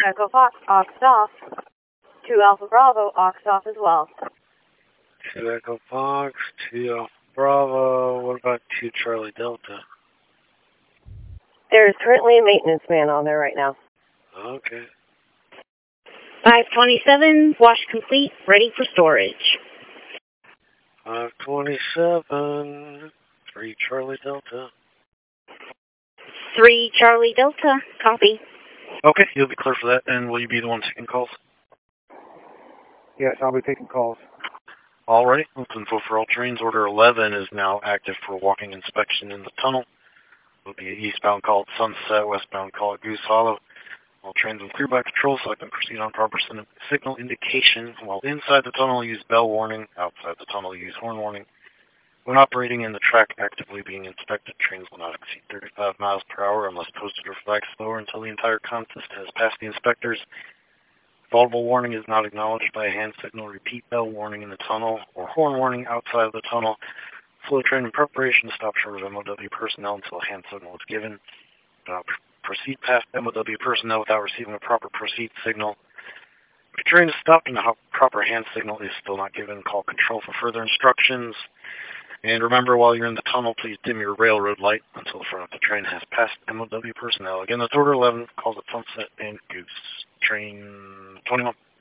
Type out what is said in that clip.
Echo Fox, aux off. 2 Alpha Bravo, aux off as well. 2 Echo Fox, 2 Alpha Bravo. What about 2 Charlie Delta? There is currently a maintenance man on there right now. Okay. 527, wash complete, ready for storage. 527, 3 Charlie Delta. 3 Charlie Delta, copy. Okay, you'll be clear for that, and will you be the one taking calls? Yes, I'll be taking calls. Alrighty, let's info for all trains. Order 11 is now active for walking inspection in the tunnel. It will be an eastbound call at Sunset, westbound call at Goose Hollow. All trains will clear by control so I can proceed on proper signal indication. While inside the tunnel, use bell warning. Outside the tunnel, use horn warning. When operating in the track actively being inspected, trains will not exceed 35 miles per hour unless posted or flagged slower until the entire consist has passed the inspectors. If audible warning is not acknowledged by a hand signal, repeat bell warning in the tunnel or horn warning outside of the tunnel. Flow train in preparation to stop short of MOW personnel until a hand signal is given. Proceed past MOW personnel without receiving a proper proceed signal. If your train is stopped and a proper hand signal is still not given, call control for further instructions. And remember, while you're in the tunnel, please dim your railroad light until the front of the train has passed MOW personnel. Again, that's order 11, calls at Sunset and Goose. Train 21.